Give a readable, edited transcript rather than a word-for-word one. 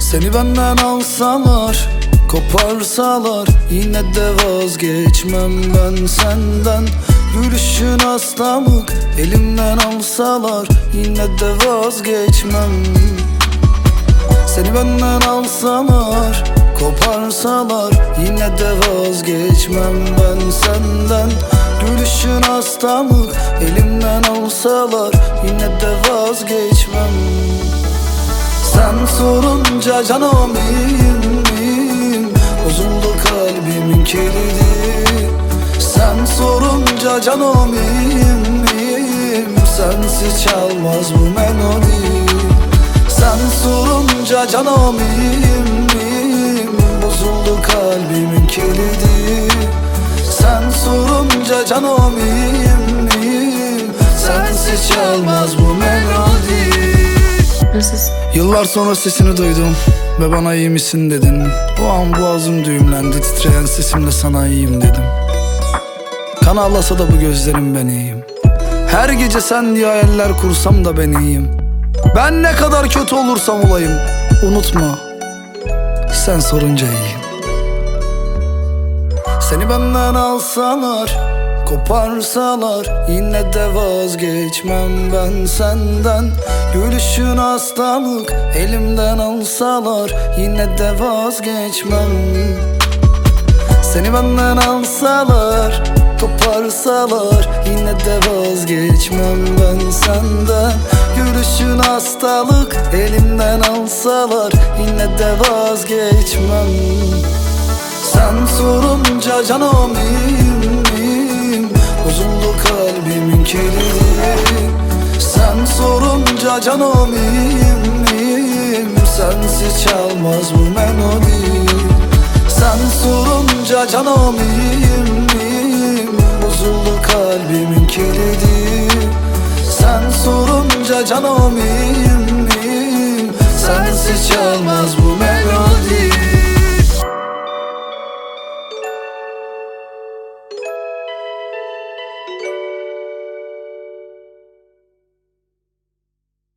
Seni benden alsalar, koparsalar, yine de vazgeçmem ben senden. Gülüşün hastalık, elimden alsalar, yine de vazgeçmem. Seni benden alsalar, koparsalar, yine de vazgeçmem ben senden. Gülüşün hastalık, elimden alsalar, yine de vazgeçmem. Sen sorunca canım iyiyim, bozuldu kalbimin kilidi. Sen sorunca canım iyiyim, sensiz çalmaz bu melodi. Sen sorunca canım iyiyim, bozuldu kalbimin kilidi. Sen sorunca canım iyiyim, sensiz çalmaz bu melodi. Yıllar sonra sesini duydum ve bana iyi misin dedin. O an boğazım düğümlendi, titreyen sesimle sana iyiyim dedim. Kan ağlasa da bu gözlerim ben iyiyim. Her gece sen diye hayaller kursam da ben iyiyim. Ben ne kadar kötü olursam olayım, unutma, sen sorunca iyiyim. Seni benden alsalar, koparsalar, yine de vazgeçmem ben senden. Gülüşün hastalık, elimden alsalar, yine de vazgeçmem. Seni benden alsalar, koparsalar, yine de vazgeçmem ben senden. Gülüşün hastalık, elimden alsalar, yine de vazgeçmem. Sen sorunca canım iyiyim, bozuldu kalbimin kilidi. Sen sorunca canım iyiyim, sensiz çalmaz bu melodi. Sen sorunca canım iyiyim, bozuldu kalbimin kilidi. Sen sorunca canım iyiyim,